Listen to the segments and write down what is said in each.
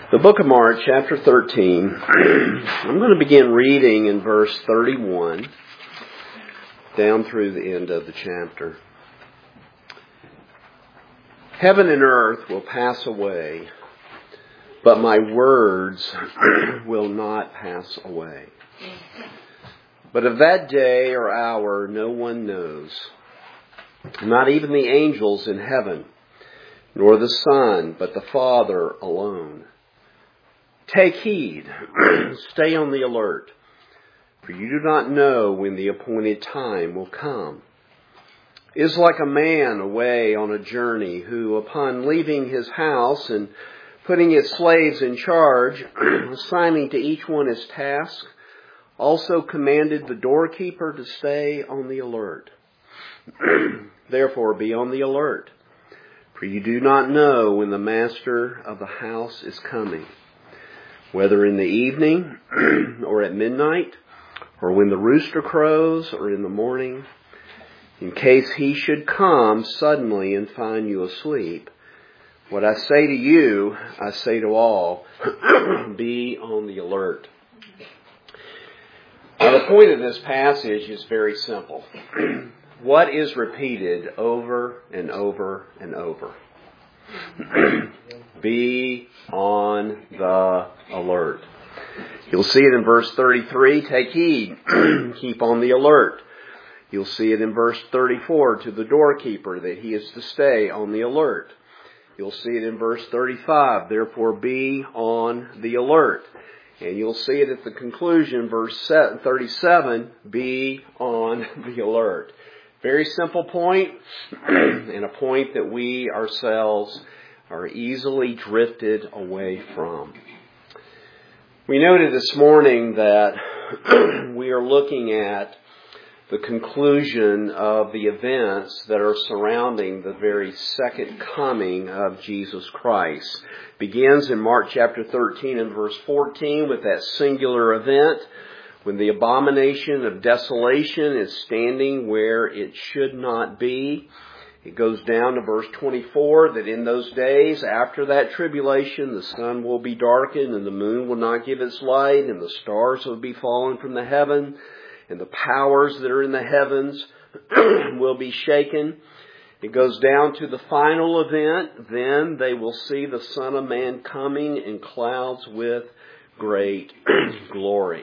The book of Mark, chapter 13, I'm going to begin reading in verse 31 down through the end of the chapter. Heaven and earth will pass away, but my words will not pass away. But of that day or hour no one knows, not even the angels in heaven, nor the Son, but the Father alone. Take heed, stay on the alert, for you do not know when the appointed time will come. It is like a man away on a journey who, upon leaving his house and putting his slaves in charge, assigning to each one his task, also commanded the doorkeeper to stay on the alert. Therefore, be on the alert, for you do not know when the master of the house is coming, whether in the evening or at midnight, or when the rooster crows or in the morning, in case he should come suddenly and find you asleep. What I say to you, I say to all, be on the alert. Now, the point of this passage is very simple. What is repeated over and over and over? Be on the alert. You'll see it in verse 33, take heed, keep on the alert. You'll see it in verse 34 to the doorkeeper that he is to stay on the alert. You'll see it in verse 35, therefore be on the alert. And you'll see it at the conclusion, verse 37, be on the alert. Very simple point, and a point that we ourselves are easily drifted away from. We noted this morning that we are looking at the conclusion of the events that are surrounding the very second coming of Jesus Christ. It begins in Mark chapter 13 and verse 14 with that singular event when the abomination of desolation is standing where it should not be. It goes down to verse 24 that in those days after that tribulation, the sun will be darkened and the moon will not give its light and the stars will be fallen from the heaven and the powers that are in the heavens will be shaken. It goes down to the final event. Then they will see the Son of Man coming in clouds with great glory.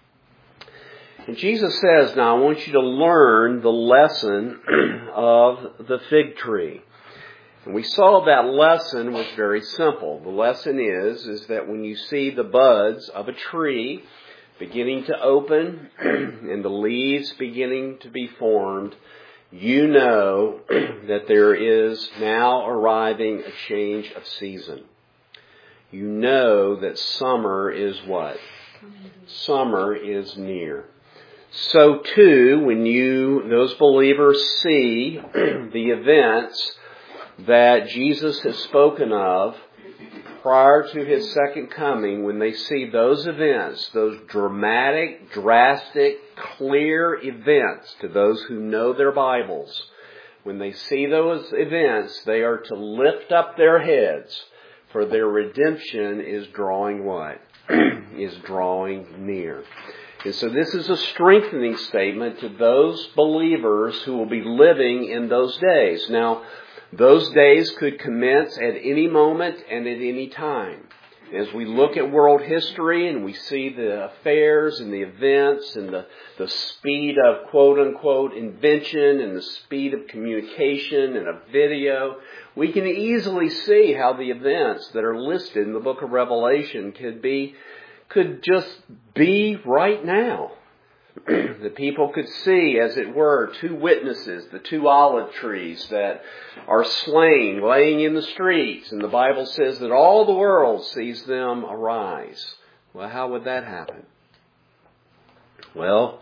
And Jesus says, now I want you to learn the lesson of the fig tree. And we saw that lesson was very simple. The lesson is that when you see the buds of a tree beginning to open and the leaves beginning to be formed, you know that there is now arriving a change of season. You know that summer is what? Summer is near. So too, when those believers see the events that Jesus has spoken of prior to His second coming, when they see those events, those dramatic, drastic, clear events to those who know their Bibles, when they see those events, they are to lift up their heads, for their redemption is drawing what? Is drawing near. And so this is a strengthening statement to those believers who will be living in those days. Now, those days could commence at any moment and at any time. As we look at world history and we see the affairs and the events and the speed of quote-unquote invention and the speed of communication and of video, we can easily see how the events that are listed in the book of Revelation could just be right now. The people could see, as it were, two witnesses, the two olive trees that are slain, laying in the streets. And the Bible says that all the world sees them arise. Well, how would that happen? Well,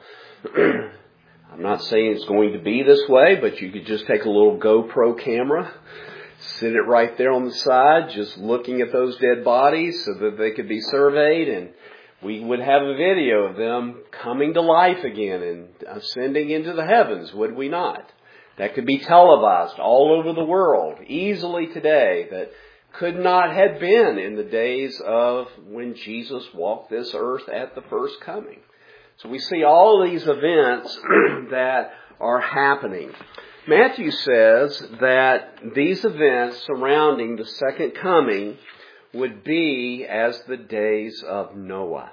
I'm not saying it's going to be this way, but you could just take a little GoPro camera, sit it right there on the side, just looking at those dead bodies so that they could be surveyed, and we would have a video of them coming to life again and ascending into the heavens, would we not? That could be televised all over the world easily today, that could not have been in the days of when Jesus walked this earth at the first coming. So we see all these events that are happening. Matthew says that these events surrounding the second coming would be as the days of Noah.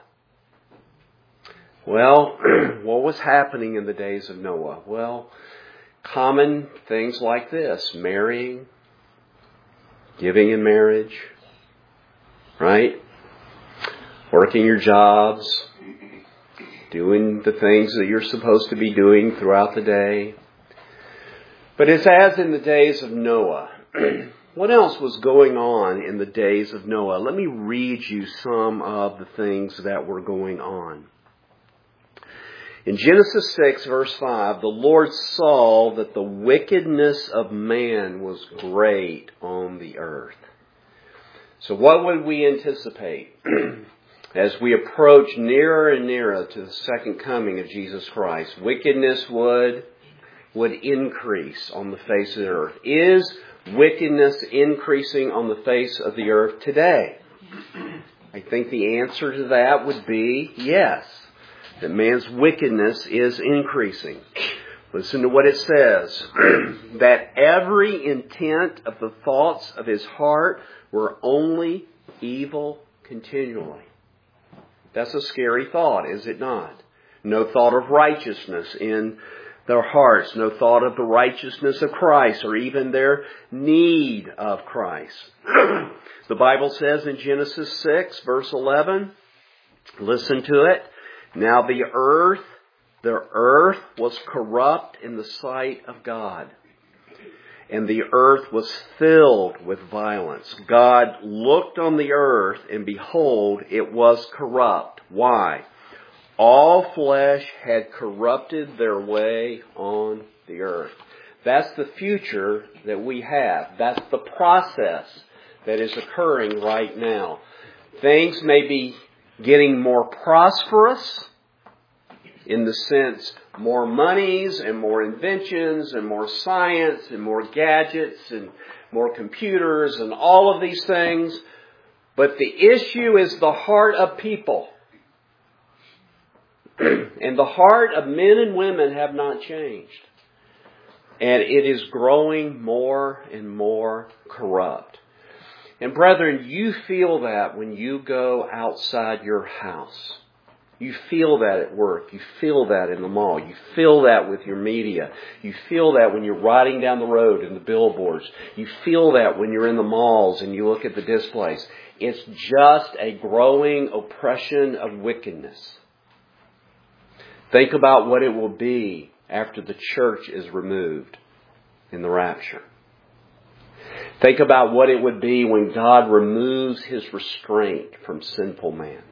Well, what was happening in the days of Noah? Well, common things like this: marrying, giving in marriage, right? Working your jobs, doing the things that you're supposed to be doing throughout the day. But it's as in the days of Noah. What else was going on in the days of Noah? Let me read you some of the things that were going on. In Genesis 6, verse 5, the Lord saw that the wickedness of man was great on the earth. So what would we anticipate as we approach nearer and nearer to the second coming of Jesus Christ? Wickedness would increase on the face of the earth. Is wickedness increasing on the face of the earth today? I think the answer to that would be yes. That man's wickedness is increasing. Listen to what it says. That every intent of the thoughts of his heart were only evil continually. That's a scary thought, is it not? No thought of righteousness in their hearts. No thought of the righteousness of Christ or even their need of Christ. The Bible says in Genesis 6, verse 11, listen to it. Now the earth was corrupt in the sight of God, and the earth was filled with violence. God looked on the earth, and behold, it was corrupt. Why? All flesh had corrupted their way on the earth. That's the future that we have. That's the process that is occurring right now. Things may be getting more prosperous, in the sense more monies and more inventions and more science and more gadgets and more computers and all of these things. But the issue is the heart of people. And the heart of men and women have not changed. And it is growing more and more corrupt. And brethren, you feel that when you go outside your house. You feel that at work. You feel that in the mall. You feel that with your media. You feel that when you're riding down the road in the billboards. You feel that when you're in the malls and you look at the displays. It's just a growing oppression of wickedness. Think about what it will be after the church is removed in the rapture. Think about what it would be when God removes His restraint from sinful man.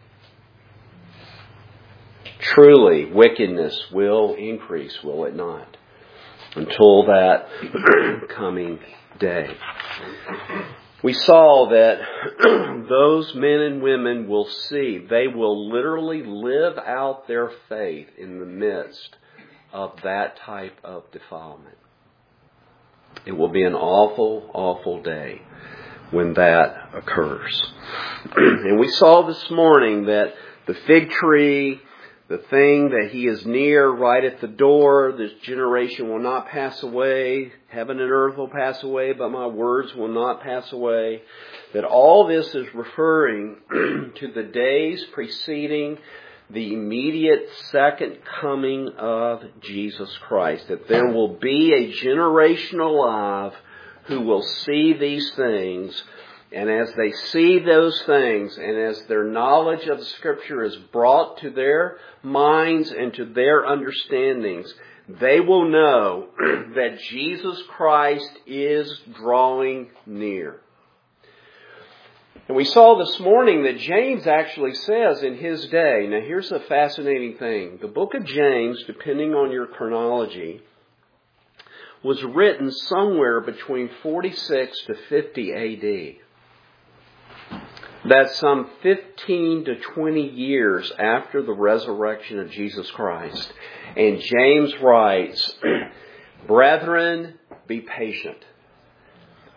Truly, wickedness will increase, will it not? Until that coming day. We saw that those men and women will see, they will literally live out their faith in the midst of that type of defilement. It will be an awful, awful day when that occurs. And we saw this morning that the fig tree, the thing that He is near, right at the door, this generation will not pass away. Heaven and earth will pass away, but my words will not pass away. That all this is referring to the days preceding the immediate second coming of Jesus Christ. That there will be a generation alive who will see these things. And as they see those things, and as their knowledge of the Scripture is brought to their minds and to their understandings, they will know that Jesus Christ is drawing near. And we saw this morning that James actually says in his day, now here's a fascinating thing. The book of James, depending on your chronology, was written somewhere between 46 to 50 A.D. That's some 15 to 20 years after the resurrection of Jesus Christ. And James writes, Brethren, be patient.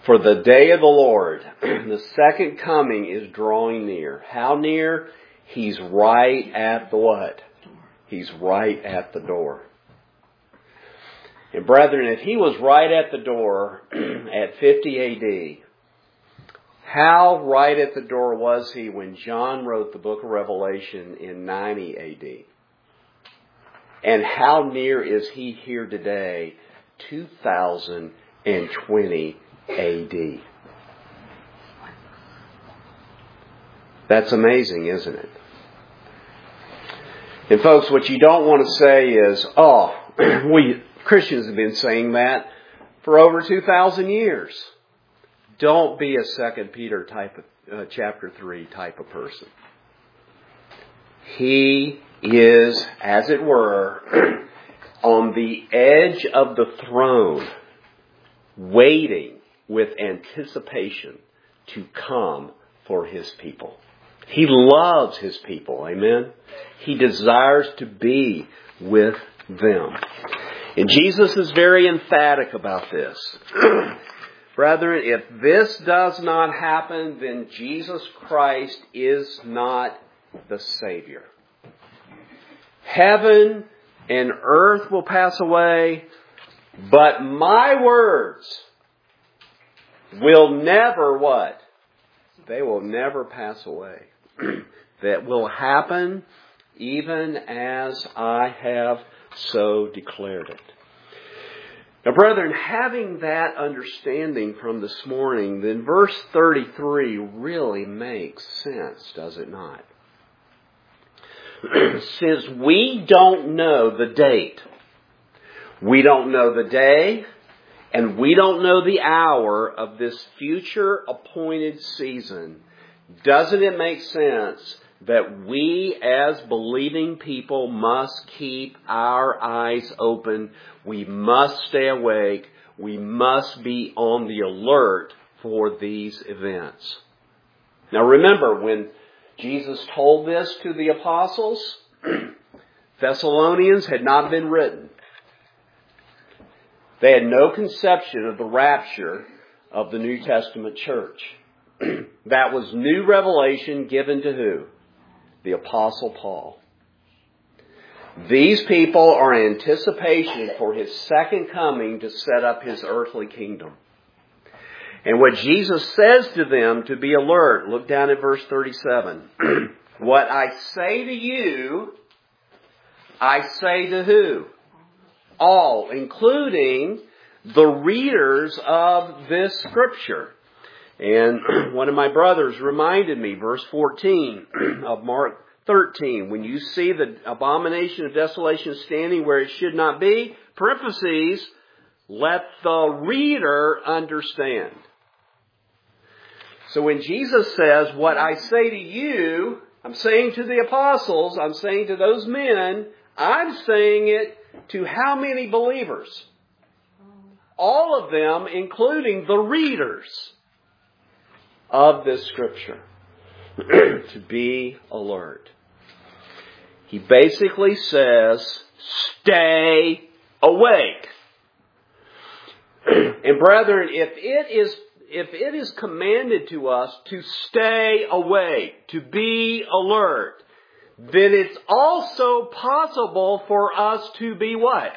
For the day of the Lord, the second coming, is drawing near. How near? He's right at the what? He's right at the door. And brethren, if he was right at the door at 50 A.D., how right at the door was he when John wrote the book of Revelation in 90 A.D.? And how near is he here today, 2020 A.D.? That's amazing, isn't it? And folks, what you don't want to say is, we Christians have been saying that for over 2,000 years. Don't be a 2 Peter type of, chapter 3 type of person. He is, as it were, on the edge of the throne, waiting with anticipation to come for His people. He loves His people. Amen? He desires to be with them. And Jesus is very emphatic about this. Brethren, if this does not happen, then Jesus Christ is not the Savior. Heaven and earth will pass away, but my words will never what? They will never pass away. That will happen even as I have so declared it. Now, brethren, having that understanding from this morning, then verse 33 really makes sense, does it not? Since we don't know the date, we don't know the day, and we don't know the hour of this future appointed season, doesn't it make sense that we as believing people must keep our eyes open? We must stay awake. We must be on the alert for these events. Now remember, when Jesus told this to the apostles, Thessalonians had not been written. They had no conception of the rapture of the New Testament church. That was new revelation given to who? The Apostle Paul. These people are in anticipation for His second coming to set up His earthly kingdom. And what Jesus says to them to be alert, look down at verse 37. What I say to you, I say to who? All, including the readers of this scripture. And one of my brothers reminded me, verse 14 of Mark 13, when you see the abomination of desolation standing where it should not be, parentheses, let the reader understand. So when Jesus says, what I say to you, I'm saying to the apostles, I'm saying to those men, I'm saying it to how many believers? All of them, including the readers of this scripture. To be alert. He basically says, stay awake. And brethren, if it is commanded to us to stay awake, to be alert, then it's also possible for us to be what?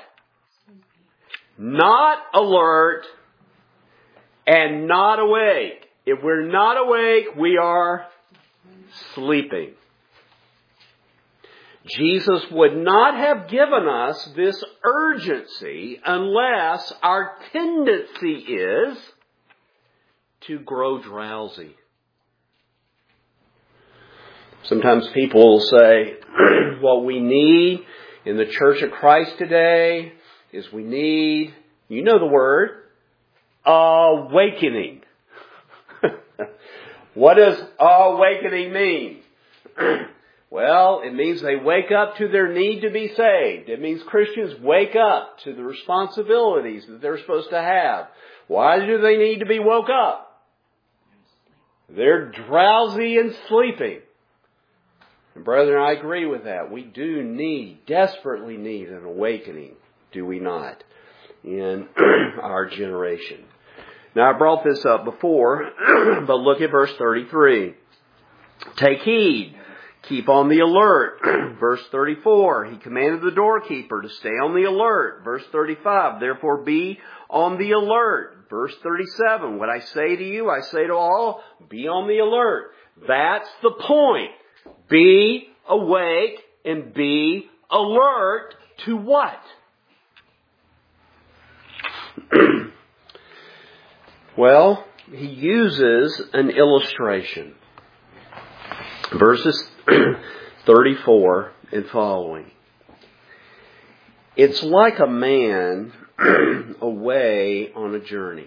Not alert and not awake. If we're not awake, we are sleeping. Jesus would not have given us this urgency unless our tendency is to grow drowsy. Sometimes people will say, what we need in the Church of Christ today is we need, you know the word, awakening. What does awakening mean? Well, it means they wake up to their need to be saved. It means Christians wake up to the responsibilities that they're supposed to have. Why do they need to be woke up? They're drowsy and sleeping. And brethren, I agree with that. We do desperately need an awakening, do we not, in our generation. Now I brought this up before, but look at verse 33. Take heed. Keep on the alert. Verse 34, he commanded the doorkeeper to stay on the alert. Verse 35, therefore be on the alert. Verse 37, what I say to you, I say to all, be on the alert. That's the point. Be awake and be alert to what? Well, he uses an illustration. Verses 34 and following. It's like a man away on a journey,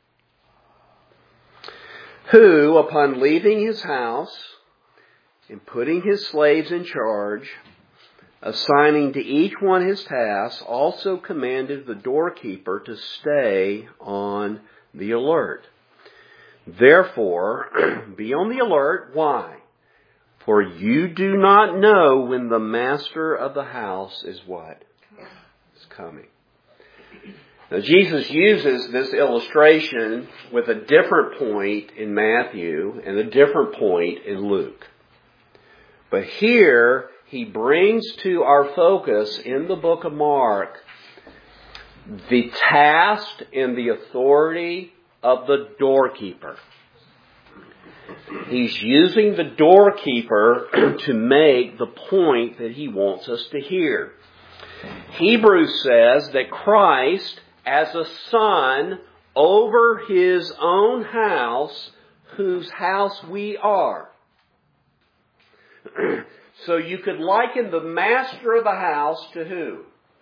who, upon leaving his house and putting his slaves in charge, assigning to each one his task, also commanded the doorkeeper to stay on the alert. Therefore, be on the alert. Why? For you do not know when the master of the house is what? Is coming. Now Jesus uses this illustration with a different point in Matthew and a different point in Luke. But here he brings to our focus in the book of Mark the task and the authority of the doorkeeper. He's using the doorkeeper to make the point that he wants us to hear. Hebrews says that Christ, as a son over his own house, whose house we are. So you could liken the master of the house to who?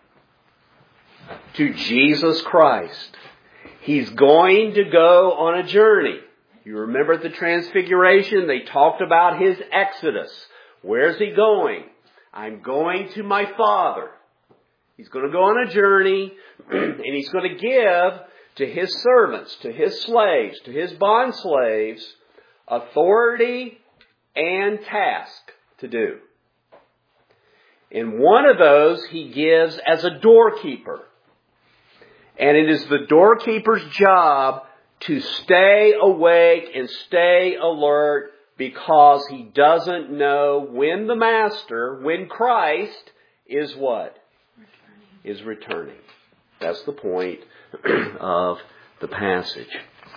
To Jesus Christ. He's going to go on a journey. You remember at the Transfiguration, they talked about his exodus. Where's he going? I'm going to my Father. He's going to go on a journey, and he's going to give to his servants, to his slaves, to his bond slaves, authority and task to do. And one of those he gives as a doorkeeper. And it is the doorkeeper's job to stay awake and stay alert, because he doesn't know when the Master, when Christ, is what? Is returning. That's the point of the passage.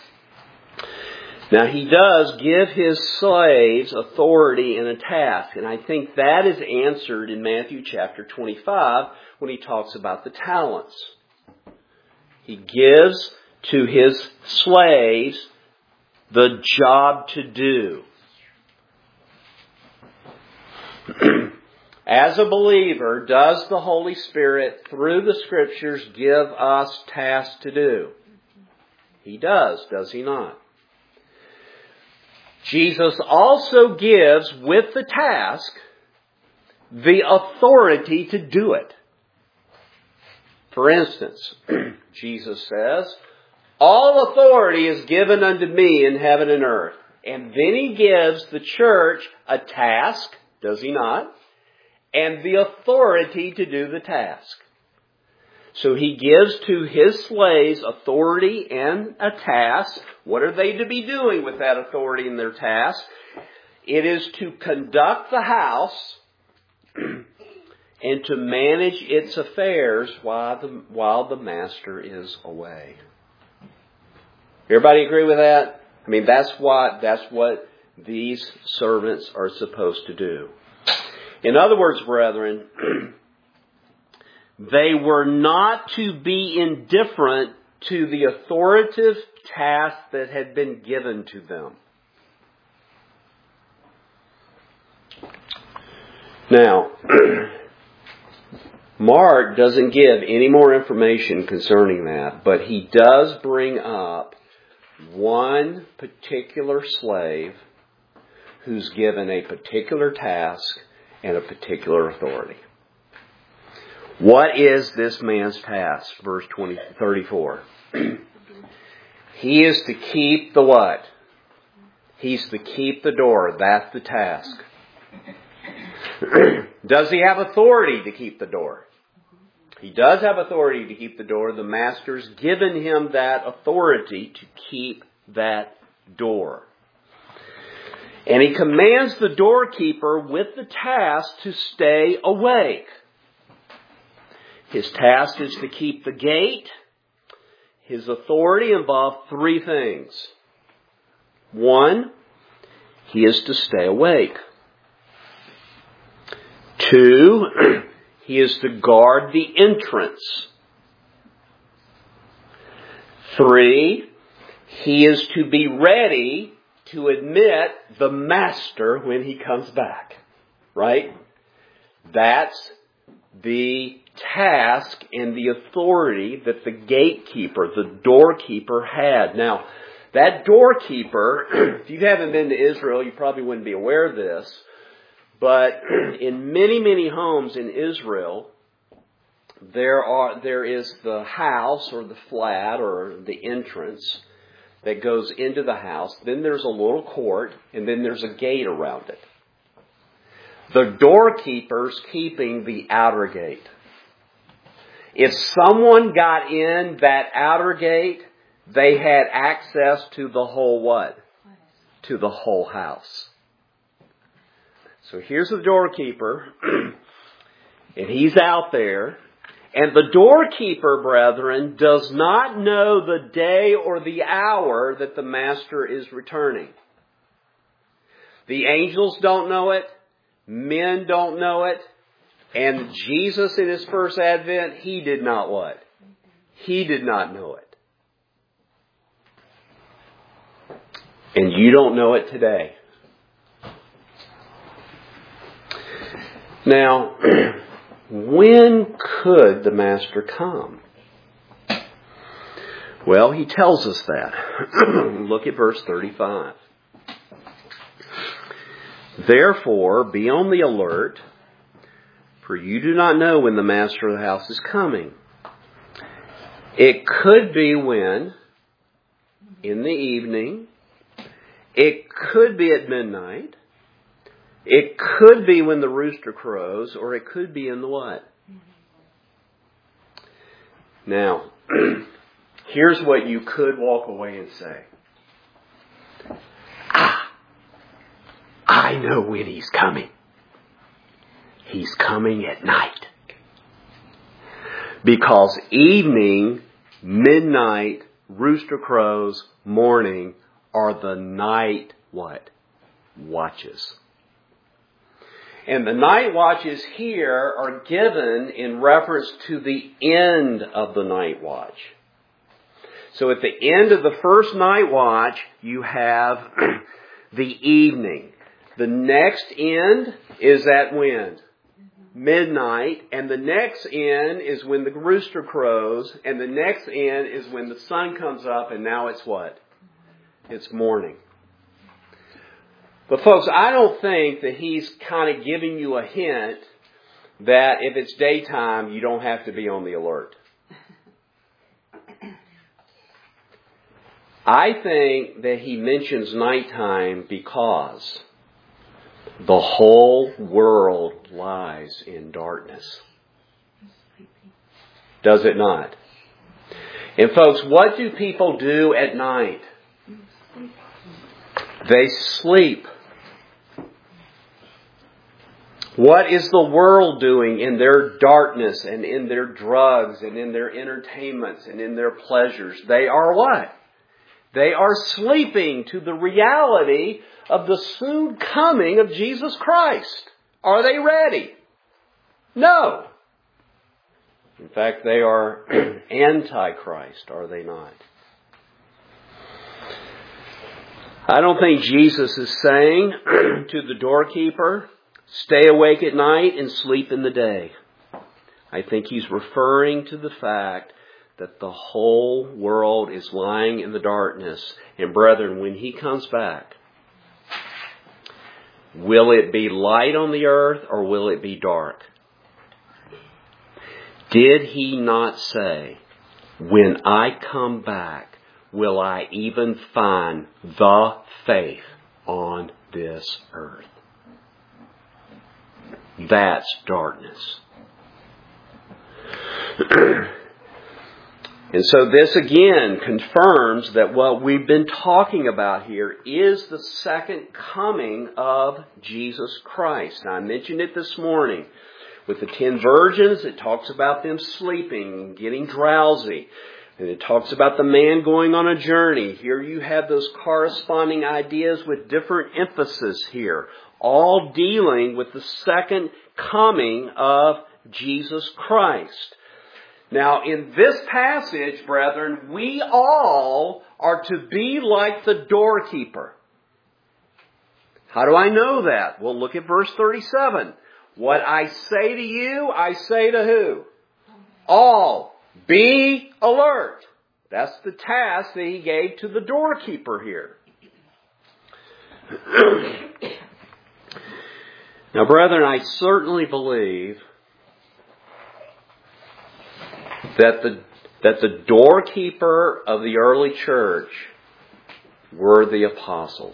Now he does give his slaves authority and a task, and I think that is answered in Matthew chapter 25 when he talks about the talents. He gives to his slaves the job to do. As a believer, does the Holy Spirit, through the Scriptures, give us tasks to do? He does he not? Jesus also gives, with the task, the authority to do it. For instance, Jesus says, all authority is given unto me in heaven and earth. And then he gives the church a task, does he not? And the authority to do the task. So he gives to his slaves authority and a task. What are they to be doing with that authority and their task? It is to conduct the house and to manage its affairs while the master is away. Everybody agree with that? I mean, that's what these servants are supposed to do. In other words, brethren, they were not to be indifferent to the authoritative task that had been given to them. Now, Mark doesn't give any more information concerning that, but he does bring up one particular slave who's given a particular task and a particular authority. What is this man's task? Verse 34. He is to keep the what? He's to keep the door. That's the task. Does he have authority to keep the door? He does have authority to keep the door. The master's given him that authority to keep that door. And he commands the doorkeeper with the task to stay awake. His task is to keep the gate. His authority involved three things. One, he is to stay awake. Two, he is to guard the entrance. Three, he is to be ready to admit the master when he comes back. Right? That's the task and the authority that the gatekeeper, the doorkeeper had. Now, that doorkeeper, if you haven't been to Israel, you probably wouldn't be aware of this, but in many, many homes in Israel, there is the house or the flat or the entrance that goes into the house. Then there's a little court, and then there's a gate around it. The doorkeeper's keeping the outer gate. If someone got in that outer gate, they had access to the whole what? To the whole house. So here's the doorkeeper, and he's out there. And the doorkeeper, brethren, does not know the day or the hour that the master is returning. The angels don't know it. Men don't know it. And Jesus in His first advent, He did not what? He did not know it. And you don't know it today. Now, when could the Master come? Well, He tells us that. Look at verse 35. Therefore, be on the alert, for you do not know when the master of the house is coming. It could be when? In the evening. It could be at midnight. It could be when the rooster crows, or it could be in the what? Now, here's what you could walk away and say. I know when He's coming. He's coming at night. Because evening, midnight, rooster crows, morning are the night what? Watches. And the night watches here are given in reference to the end of the night watch. So at the end of the first night watch, you have the evening. The next end is at when? Midnight. And the next end is when the rooster crows. And the next end is when the sun comes up. And now it's what? It's morning. But folks, I don't think that He's kind of giving you a hint that if it's daytime, you don't have to be on the alert. I think that He mentions nighttime because the whole world lies in darkness. Does it not? And folks, what do people do at night? They sleep. What is the world doing in their darkness and in their drugs and in their entertainments and in their pleasures? They are what? They are sleeping to the reality of the soon coming of Jesus Christ. Are they ready? No. In fact, they are antichrist, are they not? I don't think Jesus is saying to the doorkeeper, stay awake at night and sleep in the day. I think He's referring to the fact that the whole world is lying in the darkness. And brethren, when He comes back, will it be light on the earth or will it be dark? Did He not say, when I come back, will I even find the faith on this earth? That's darkness. And so this again confirms that what we've been talking about here is the second coming of Jesus Christ. Now, I mentioned it this morning. With the 10 virgins, it talks about them sleeping, getting drowsy. And it talks about the man going on a journey. Here you have those corresponding ideas with different emphasis here, all dealing with the second coming of Jesus Christ. Now, in this passage, brethren, we all are to be like the doorkeeper. How do I know that? Well, look at verse 37. What I say to you, I say to who? All. Be alert. That's the task that he gave to the doorkeeper here. Now, brethren, I certainly believe that the doorkeeper of the early church were the apostles.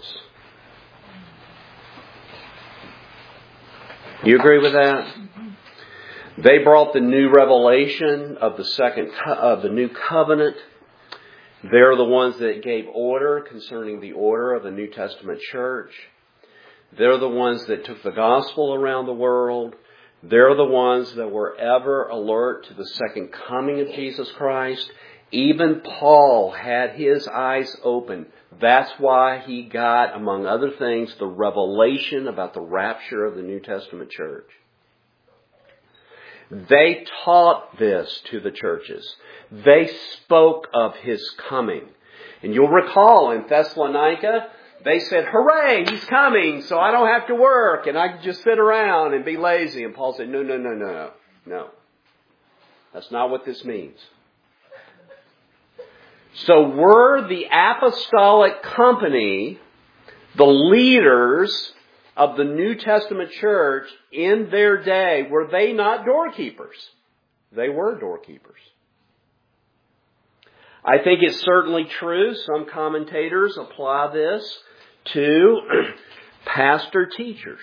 You agree with that? They brought the new revelation of the new covenant. They're the ones that gave order concerning the order of the New Testament church. They're the ones that took the gospel around the world. They're the ones that were ever alert to the second coming of Jesus Christ. Even Paul had his eyes open. That's why he got, among other things, the revelation about the rapture of the New Testament church. They taught this to the churches. They spoke of his coming. And you'll recall in Thessalonica, they said, hooray, he's coming, so I don't have to work, and I can just sit around and be lazy. And Paul said, no. That's not what this means. So were the apostolic company, the leaders of the New Testament church in their day, were they not doorkeepers? They were doorkeepers. I think it's certainly true. Some commentators apply this to pastor teachers.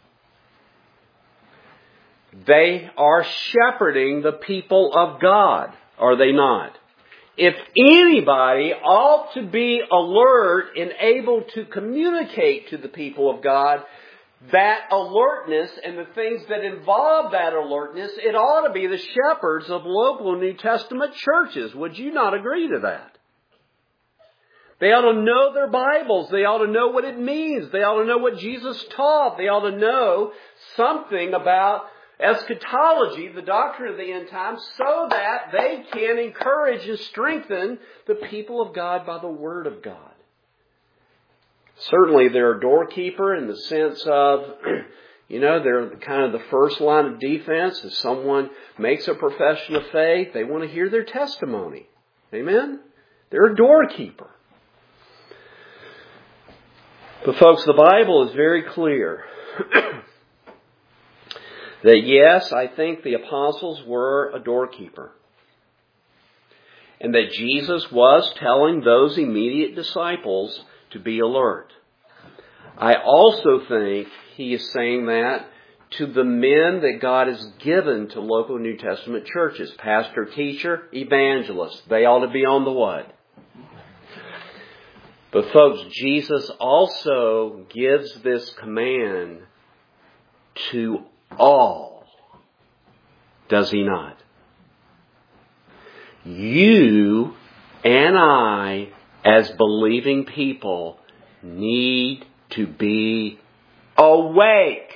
They are shepherding the people of God, are they not? If anybody ought to be alert and able to communicate to the people of God that alertness and the things that involve that alertness, it ought to be the shepherds of local New Testament churches. Would you not agree to that? They ought to know their Bibles. They ought to know what it means. They ought to know what Jesus taught. They ought to know something about eschatology, the doctrine of the end times, so that they can encourage and strengthen the people of God by the Word of God. Certainly they're a doorkeeper in the sense of, they're kind of the first line of defense. If someone makes a profession of faith, they want to hear their testimony. Amen? They're a doorkeeper. But folks, the Bible is very clear that yes, I think the apostles were a doorkeeper. And that Jesus was telling those immediate disciples to be alert. I also think he is saying that to the men that God has given to local New Testament churches. Pastor, teacher, evangelist. They ought to be on the what? But folks, Jesus also gives this command to all. Does he not? You and I, as believing people, need to be awake.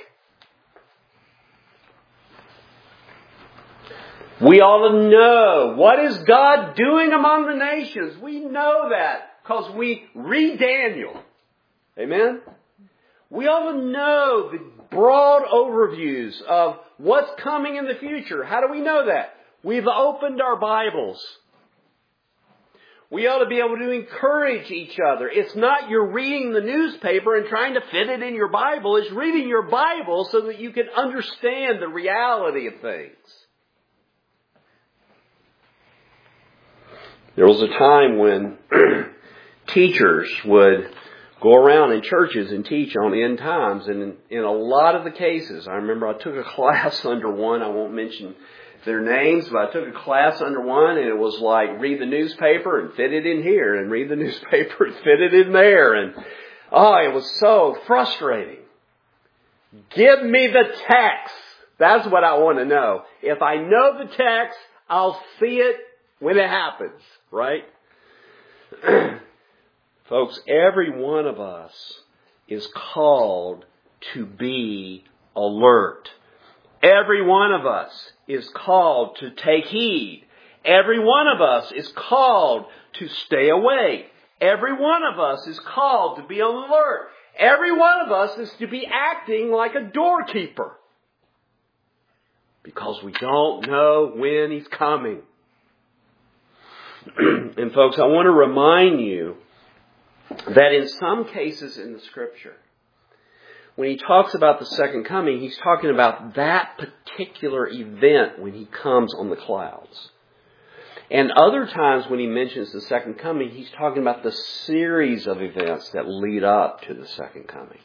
We ought to know, what is God doing among the nations? We know that because we read Daniel. Amen? We ought to know the broad overviews of what's coming in the future. How do we know that? We've opened our Bibles. We ought to be able to encourage each other. It's not you're reading the newspaper and trying to fit it in your Bible. It's reading your Bible so that you can understand the reality of things. There was a time when teachers would go around in churches and teach on end times. And in a lot of the cases, I remember I took a class under one, I won't mention their names, but I took a class under one and it was like read the newspaper and fit it in here and read the newspaper and fit it in there. And it was so frustrating. Give me the text. That's what I want to know. If I know the text, I'll see it when it happens, right? Folks, every one of us is called to be alert. Every one of us is called to take heed. Every one of us is called to stay awake. Every one of us is called to be on alert. Every one of us is to be acting like a doorkeeper. Because we don't know when He's coming. And folks, I want to remind you that in some cases in the Scripture, when He talks about the second coming, He's talking about that particular event when He comes on the clouds. And other times when He mentions the second coming, He's talking about the series of events that lead up to the second coming.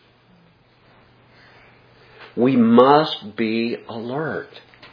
We must be alert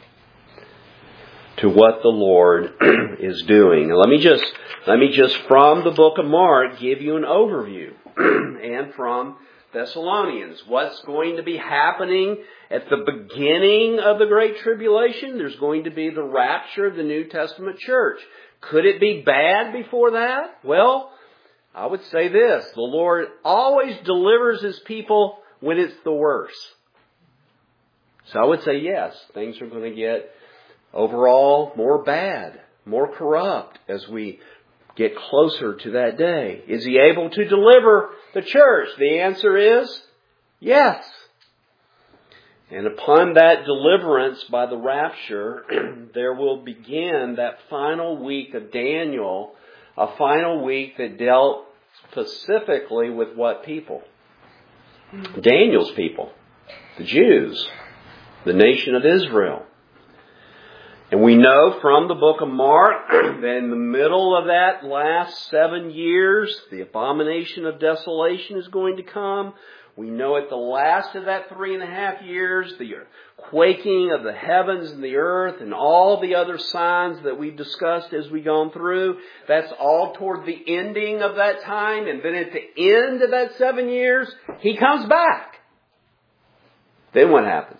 to what the Lord is doing. And let me just from the book of Mark give you an overview and from Thessalonians. What's going to be happening at the beginning of the Great Tribulation? There's going to be the rapture of the New Testament church. Could it be bad before that? Well, I would say this. The Lord always delivers His people when it's the worst. So I would say yes, things are going to get overall more bad, more corrupt as we get closer to that day. Is He able to deliver the church? The answer is yes. And upon that deliverance by the rapture, there will begin that final week of Daniel, a final week that dealt specifically with what people? Daniel's people, the Jews, the nation of Israel. And we know from the book of Mark that in the middle of that last 7 years, the abomination of desolation is going to come. We know at the last of that 3.5 years, the quaking of the heavens and the earth and all the other signs that we've discussed as we've gone through, that's all toward the ending of that time. And then at the end of that 7 years, He comes back. Then what happens?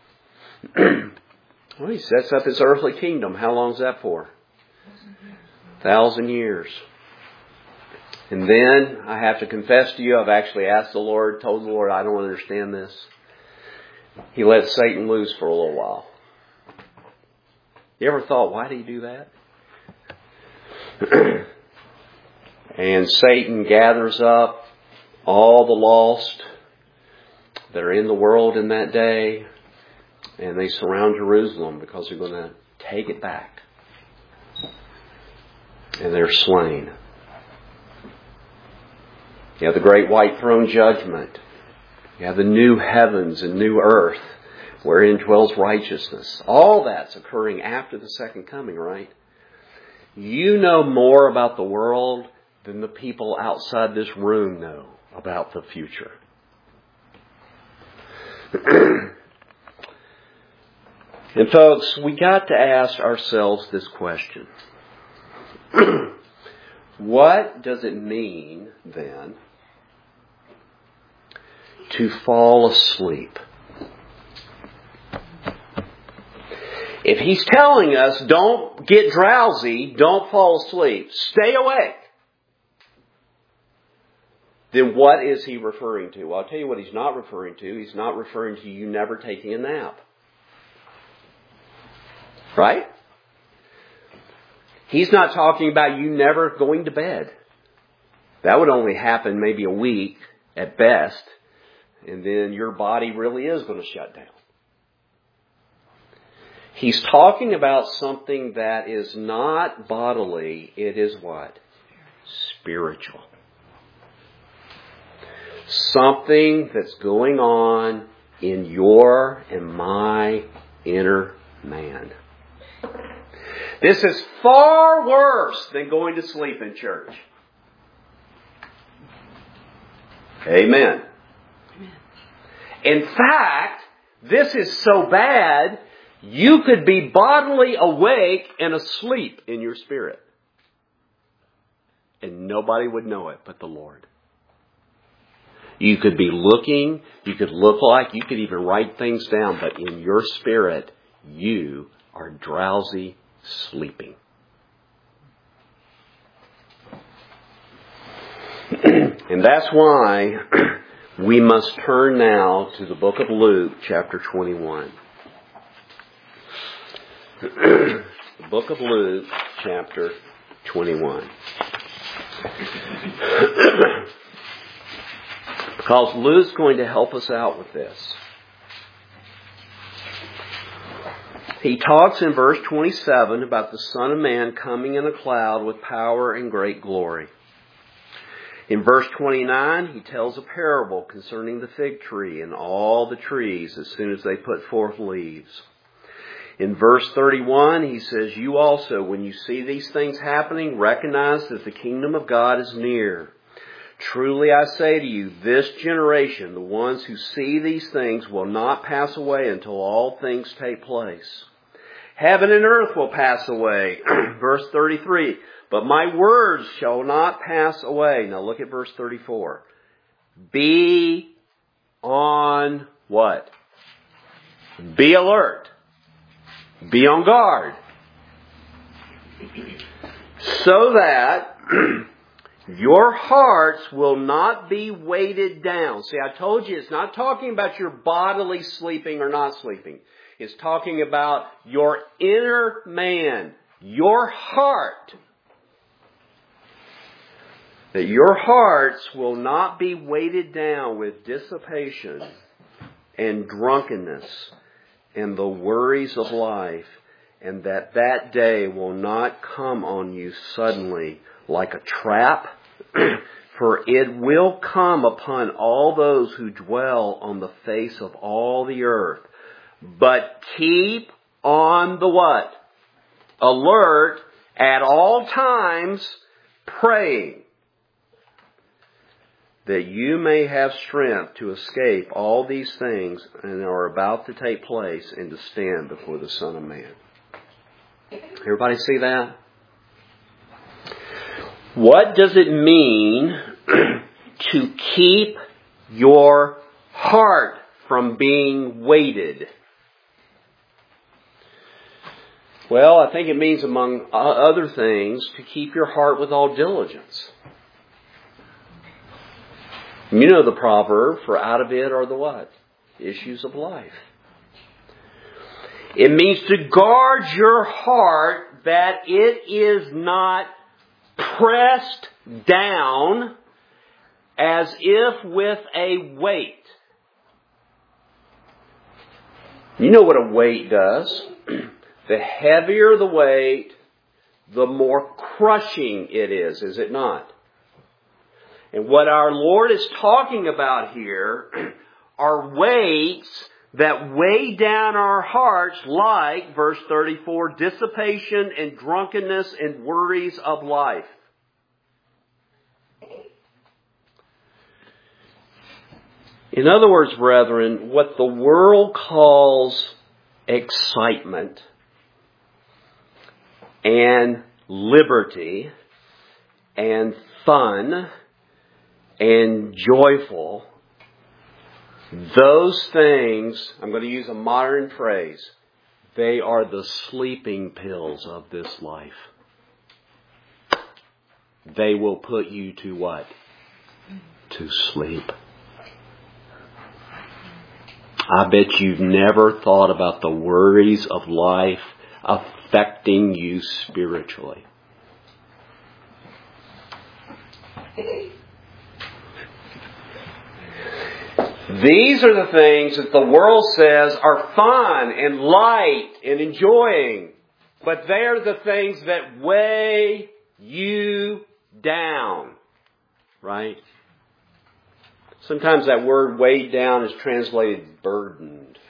Well, He sets up His earthly kingdom. How long is that for? 1,000 years. And then I have to confess to you, I've actually asked the Lord, told the Lord, I don't understand this. He let Satan loose for a little while. You ever thought, why did He do that? And Satan gathers up all the lost that are in the world in that day. And they surround Jerusalem because they're going to take it back. And they're slain. You have the great white throne judgment. You have the new heavens and new earth wherein dwells righteousness. All that's occurring after the second coming, right? You know more about the world than the people outside this room know about the future. And folks, we got to ask ourselves this question. What does it mean, then, to fall asleep? If He's telling us, don't get drowsy, don't fall asleep, stay awake, then what is He referring to? Well, I'll tell you what He's not referring to. He's not referring to you never taking a nap. Right? He's not talking about you never going to bed. That would only happen maybe a week at best. And then your body really is going to shut down. He's talking about something that is not bodily. It is what? Spiritual. Something that's going on in your and my inner man. This is far worse than going to sleep in church. Amen. In fact, this is so bad You could be bodily awake and asleep in your spirit. And nobody would know it but the Lord. You could be looking, you could look like, you could even write things down, but in your spirit, you are drowsy, sleeping. And that's why we must turn now to the book of Luke, chapter 21. The book of Luke, chapter 21. Because Luke's going to help us out with this. He talks in verse 27 about the Son of Man coming in a cloud with power and great glory. In verse 29, he tells a parable concerning the fig tree and all the trees as soon as they put forth leaves. In verse 31, he says, you also, when you see these things happening, recognize that the kingdom of God is near. Truly I say to you, this generation, the ones who see these things, will not pass away until all things take place. Heaven and earth will pass away. Verse 33, but my words shall not pass away. Now look at verse 34. Be on what? Be alert. Be on guard. So that your hearts will not be weighted down. See, I told you it's not talking about your bodily sleeping or not sleeping. It's talking about your inner man, your heart. That your hearts will not be weighted down with dissipation and drunkenness and the worries of life, and that day will not come on you suddenly like a trap, for it will come upon all those who dwell on the face of all the earth. But keep on the what? Alert at all times, praying, that you may have strength to escape all these things and are about to take place and to stand before the Son of Man. Everybody see that? What does it mean to keep your heart from being weighted? Well, I think it means, among other things, to keep your heart with all diligence. You know the proverb, for out of it are the what? Issues of life. It means to guard your heart that it is not pressed down as if with a weight. You know what a weight does. The heavier the weight, the more crushing it is it not? And what our Lord is talking about here are weights that weigh down our hearts, like, verse 34, dissipation and drunkenness and worries of life. In other words, brethren, what the world calls excitement and liberty and fun and joyful, those things, I'm going to use a modern phrase, they are the sleeping pills of this life. They will put you to what? To sleep. I bet you've never thought about the worries of life affecting you spiritually. These are the things that the world says are fun and light and enjoying. But they're the things that weigh you down. Right? Sometimes that word weighed down is translated burdened.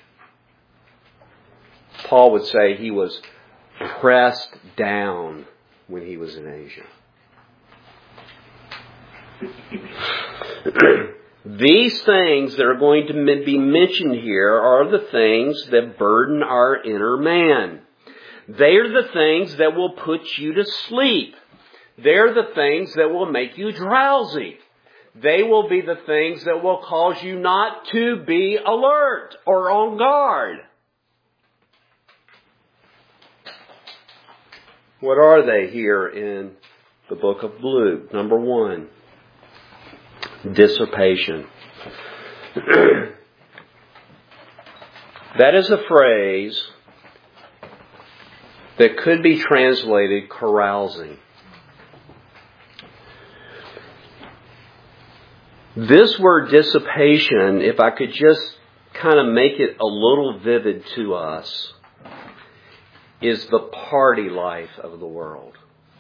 Paul would say he was pressed down when he was in Asia. These things that are going to be mentioned here are the things that burden our inner man. They are the things that will put you to sleep. They're the things that will make you drowsy. They will be the things that will cause you not to be alert or on guard. What are they here in the book of Luke? Number 1, dissipation. That is a phrase that could be translated carousing. This word dissipation, if I could just kind of make it a little vivid to us, is the party life of the world.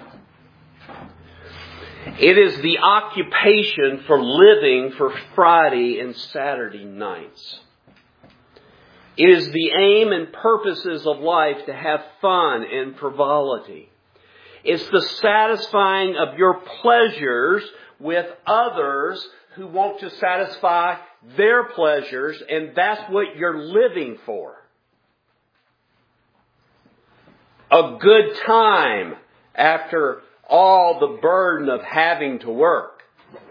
It is the occupation for living for Friday and Saturday nights. It is the aim and purposes of life to have fun and frivolity. It's the satisfying of your pleasures with others who want to satisfy their pleasures, and that's what you're living for. A good time after all the burden of having to work.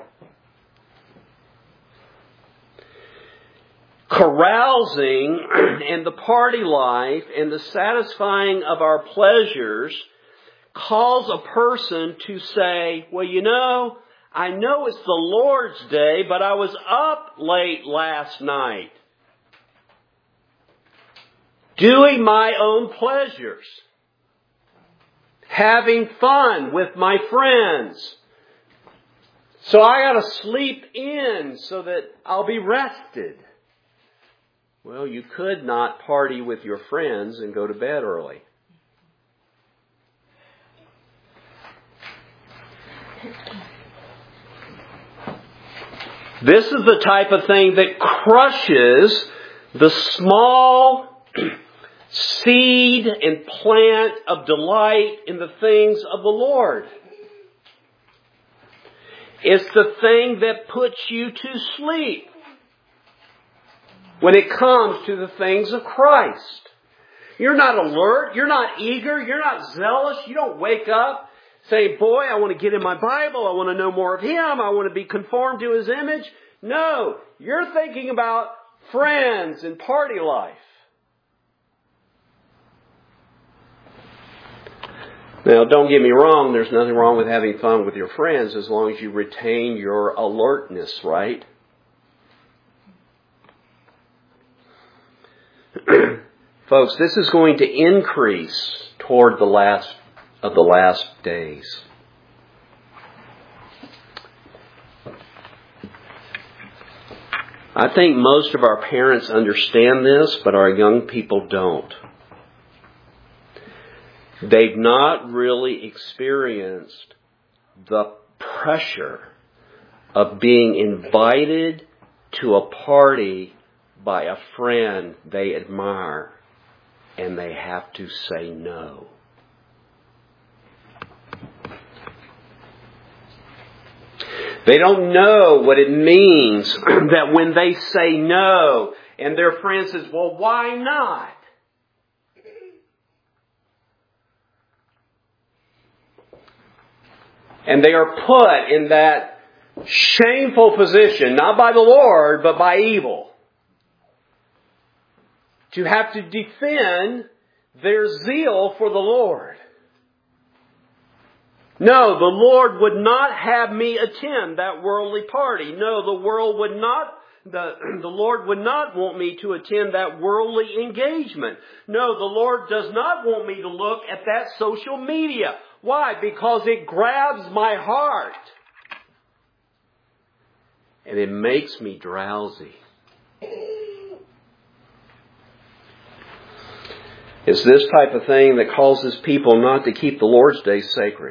Carousing and the party life and the satisfying of our pleasures cause a person to say, well, you know, I know it's the Lord's day, but I was up late last night doing my own pleasures, having fun with my friends. So I got to sleep in so that I'll be rested. Well, you could not party with your friends and go to bed early. This is the type of thing that crushes the small seed and plant of delight in the things of the Lord. It's the thing that puts you to sleep when it comes to the things of Christ. You're not alert. You're not eager. You're not zealous. You don't wake up saying, boy, I want to get in my Bible. I want to know more of Him. I want to be conformed to His image. No, you're thinking about friends and party life. Now, don't get me wrong. There's nothing wrong with having fun with your friends as long as you retain your alertness, right? Folks, this is going to increase toward the last of the last days. I think most of our parents understand this, but our young people don't. They've not really experienced the pressure of being invited to a party by a friend they admire, and they have to say no. They don't know what it means that when they say no, and their friend says, well, why not? And they are put in that shameful position, not by the Lord, but by evil, to have to defend their zeal for the Lord. No, the Lord would not have me attend that worldly party. No, the Lord would not want me to attend that worldly engagement. No, the Lord does not want me to look at that social media. Why? Because it grabs my heart. And it makes me drowsy. It's this type of thing that causes people not to keep the Lord's Day sacred.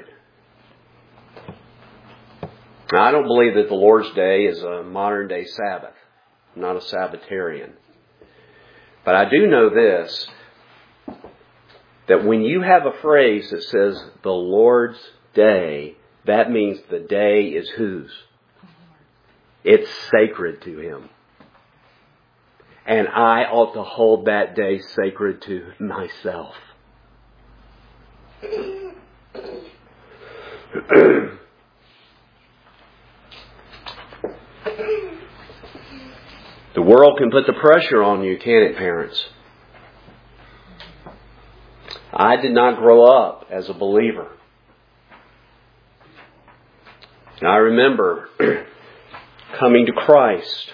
Now, I don't believe that the Lord's Day is a modern day Sabbath. I'm not a Sabbatarian. But I do know this, that when you have a phrase that says the Lord's Day, that means the day is whose? It's sacred to Him. And I ought to hold that day sacred to myself. The world can put the pressure on you, can't it, parents? I did not grow up as a believer. And I remember coming to Christ.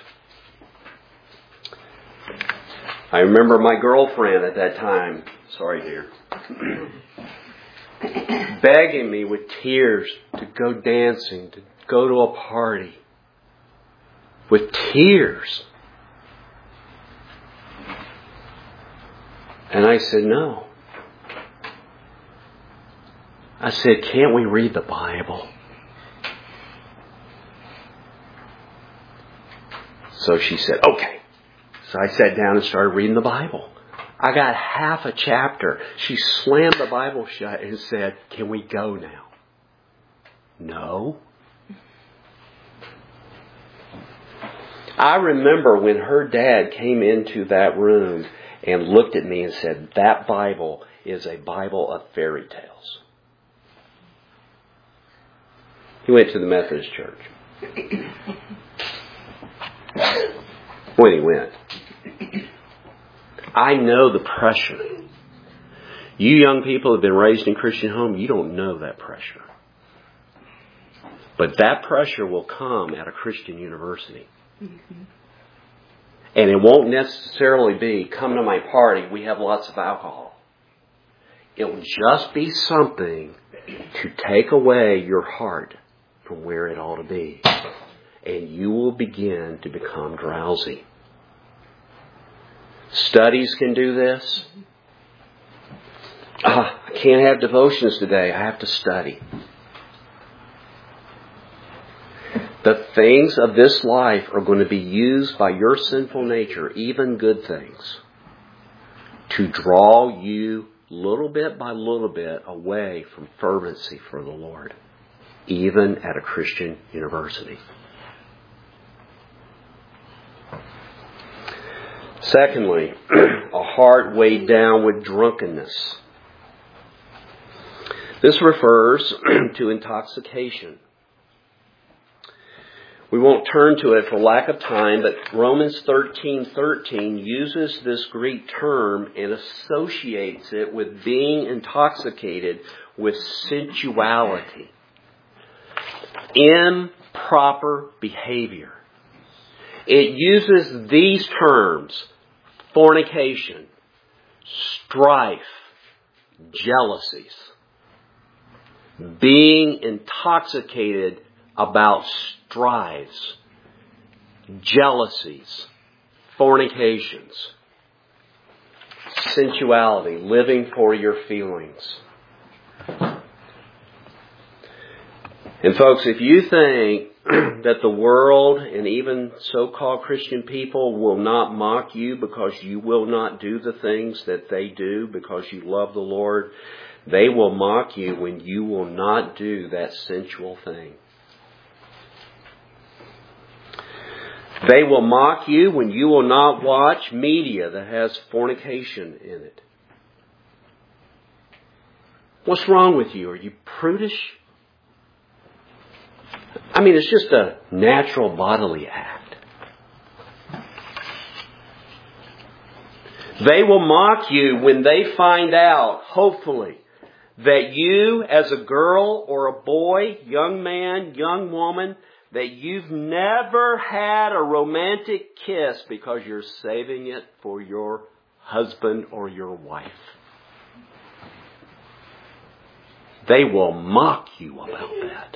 I remember my girlfriend at that time, sorry dear, begging me with tears to go dancing, to go to a party. With tears. And I said, no. I said, can't we read the Bible? So she said, okay. So I sat down and started reading the Bible. I got half a chapter. She slammed the Bible shut and said, can we go now? No. I remember when her dad came into that room and looked at me and said, that Bible is a Bible of fairy tales. He went to the Methodist church. When he went. I know the pressure. You young people have been raised in Christian home, you don't know that pressure. But that pressure will come at a Christian university. Mm-hmm. And it won't necessarily be, come to my party, we have lots of alcohol. It will just be something to take away your heart from where it ought to be. And you will begin to become drowsy. Studies can do this. I can't have devotions today. I have to study. The things of this life are going to be used by your sinful nature, even good things, to draw you little bit by little bit away from fervency for the Lord, even at a Christian university. Secondly, a heart weighed down with drunkenness. This refers to intoxication. We won't turn to it for lack of time, but Romans 13:13 uses this Greek term and associates it with being intoxicated with sensuality, improper behavior. It uses these terms: fornication, strife, jealousies. Being intoxicated about strives, jealousies, fornications, sensuality, living for your feelings. And folks, if you think that the world and even so-called Christian people will not mock you because you will not do the things that they do because you love the Lord, they will mock you when you will not do that sensual thing. They will mock you when you will not watch media that has fornication in it. What's wrong with you? Are you prudish? I mean, it's just a natural bodily act. They will mock you when they find out, hopefully, that you as a girl or a boy, young man, young woman, that you've never had a romantic kiss because you're saving it for your husband or your wife. They will mock you about that.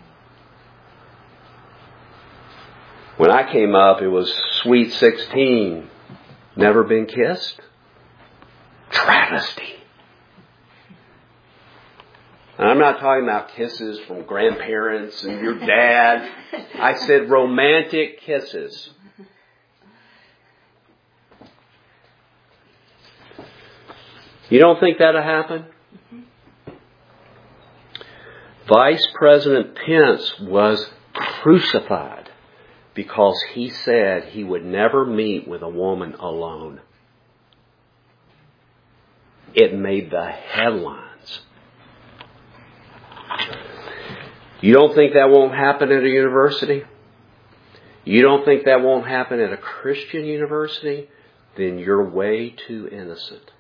When I came up, it was sweet 16. Never been kissed? Travesty. And I'm not talking about kisses from grandparents and your dad. I said romantic kisses. You don't think that'll happen? Vice President Pence was crucified because he said he would never meet with a woman alone. It made the headlines. You don't think that won't happen at a university? You don't think that won't happen at a Christian university? Then you're way too innocent.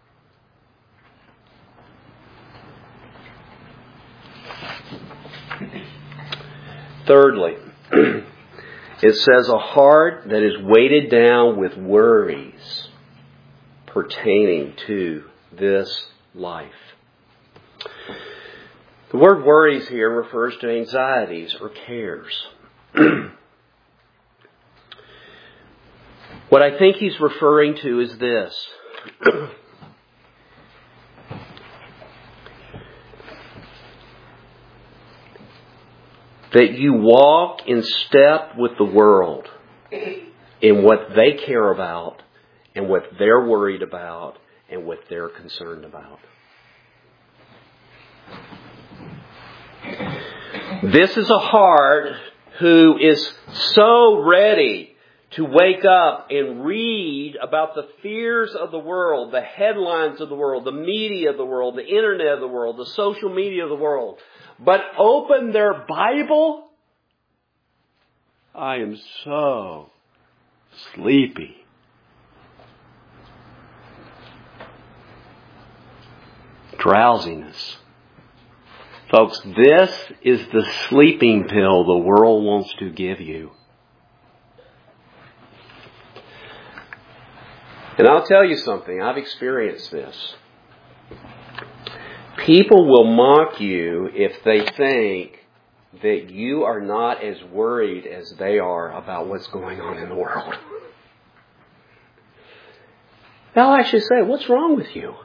Thirdly, it says a heart that is weighted down with worries pertaining to this life. The word worries here refers to anxieties or cares. What I think he's referring to is this. That you walk in step with the world in what they care about and what they're worried about and what they're concerned about. This is a heart who is so ready to wake up and read about the fears of the world, the headlines of the world, the media of the world, the internet of the world, the social media of the world, but open their Bible. I am so sleepy. Drowsiness. Folks, this is the sleeping pill the world wants to give you. And I'll tell you something, I've experienced this. People will mock you if they think that you are not as worried as they are about what's going on in the world. They'll actually say, what's wrong with you?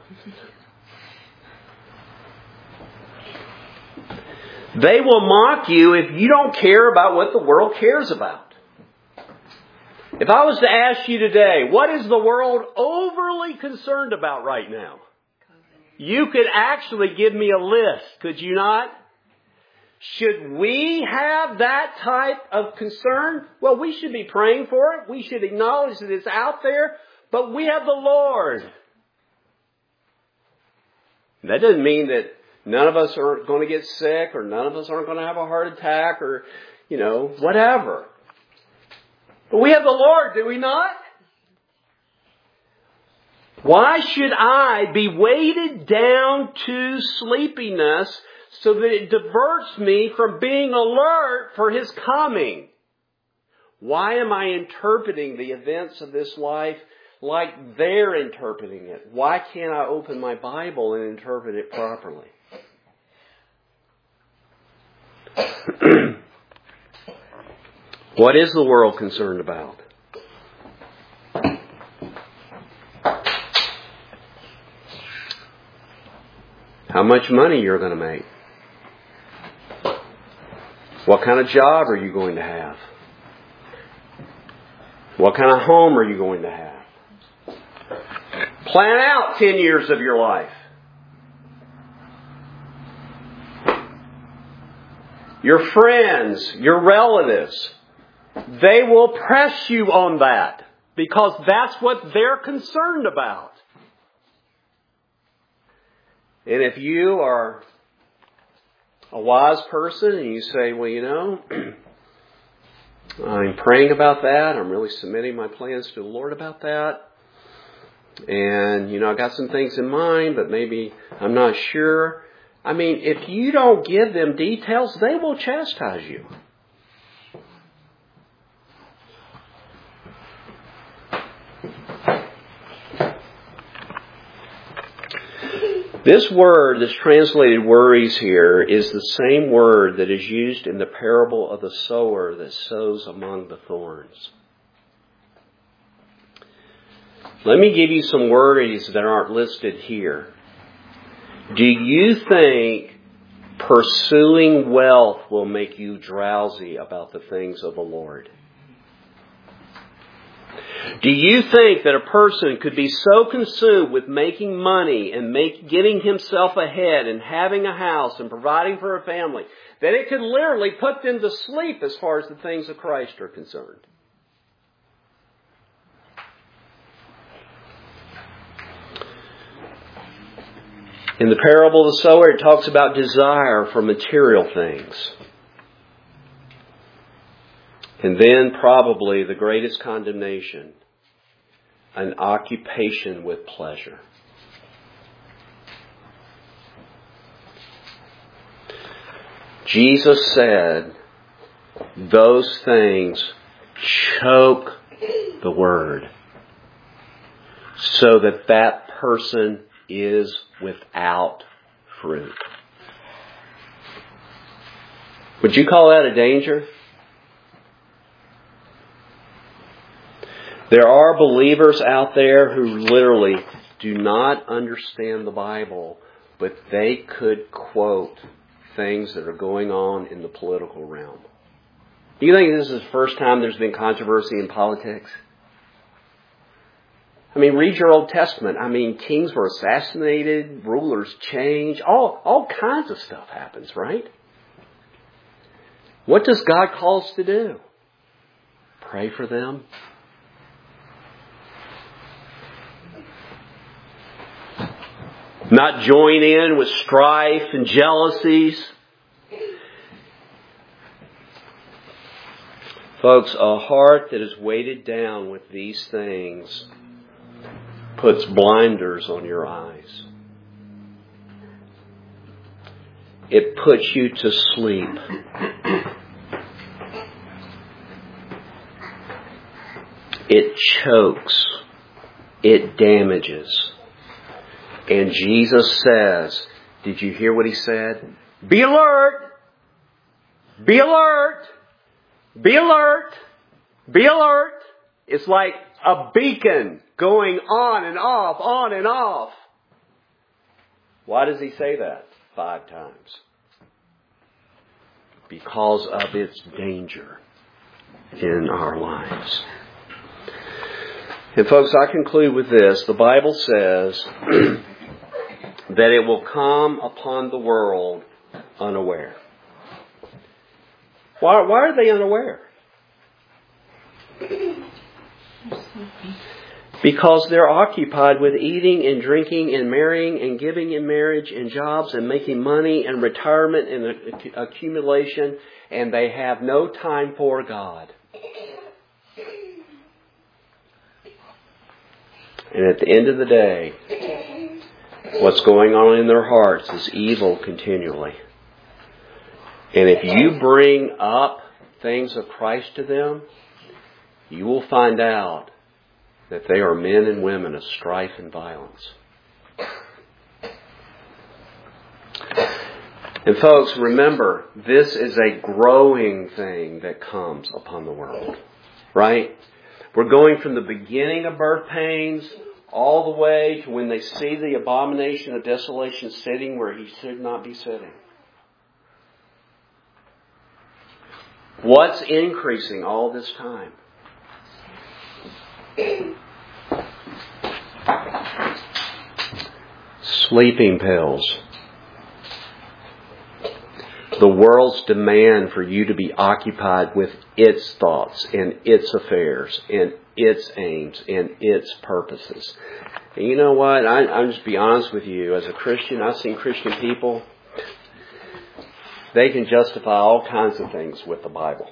They will mock you if you don't care about what the world cares about. If I was to ask you today, what is the world overly concerned about right now? You could actually give me a list, could you not? Should we have that type of concern? Well, we should be praying for it. We should acknowledge that it's out there. But we have the Lord. That doesn't mean that none of us are going to get sick or none of us aren't going to have a heart attack or, whatever. But we have the Lord, do we not? Why should I be weighted down to sleepiness so that it diverts me from being alert for His coming? Why am I interpreting the events of this life like they're interpreting it? Why can't I open my Bible and interpret it properly? What is the world concerned about? How much money you're going to make? What kind of job are you going to have? What kind of home are you going to have? Plan out 10 years of your life. Your friends, your relatives, they will press you on that because that's what they're concerned about. And if you are a wise person and you say, well, I'm praying about that. I'm really submitting my plans to the Lord about that. And, I got some things in mind, but maybe I'm not sure. If you don't give them details, they will chastise you. This word that's translated worries here is the same word that is used in the parable of the sower that sows among the thorns. Let me give you some worries that aren't listed here. Do you think pursuing wealth will make you drowsy about the things of the Lord? Do you think that a person could be so consumed with making money and getting himself ahead and having a house and providing for a family that it could literally put them to sleep as far as the things of Christ are concerned. In the parable of the sower, it talks about desire for material things. And then probably the greatest condemnation, an occupation with pleasure. Jesus said those things choke the word so that that person is without fruit. Would you call that a danger? There are believers out there who literally do not understand the Bible, but they could quote things that are going on in the political realm. Do you think this is the first time there's been controversy in politics? I mean, read your Old Testament. I mean, kings were assassinated, rulers changed, all kinds of stuff happens, right? What does God call us to do? Pray for them. Not join in with strife and jealousies. Folks, a heart that is weighted down with these things puts blinders on your eyes. It puts you to sleep. It chokes. It damages. And Jesus says, did you hear what He said? Be alert! Be alert! Be alert! Be alert! It's like a beacon going on and off, on and off. Why does He say that 5 times? Because of its danger in our lives. And folks, I conclude with this. The Bible says that it will come upon the world unaware. Why are they unaware? Because they're occupied with eating and drinking and marrying and giving in marriage and jobs and making money and retirement and accumulation, and they have no time for God. And at the end of the day, what's going on in their hearts is evil continually. And if you bring up things of Christ to them, you will find out that they are men and women of strife and violence. And folks, remember, this is a growing thing that comes upon the world. Right? We're going from the beginning of birth pains all the way to when they see the abomination of desolation sitting where He should not be sitting. What's increasing all this time? Sleeping pills. The world's demand for you to be occupied with its thoughts and its affairs and its aims and its purposes. And you know what? I'll just be honest with you. As a Christian, I've seen Christian people, they can justify all kinds of things with the Bible.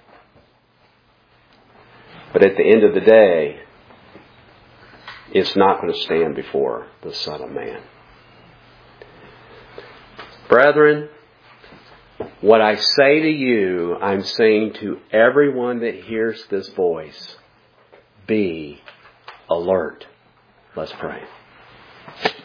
But at the end of the day, it's not going to stand before the Son of Man. Brethren, what I say to you, I'm saying to everyone that hears this voice, be alert. Let's pray.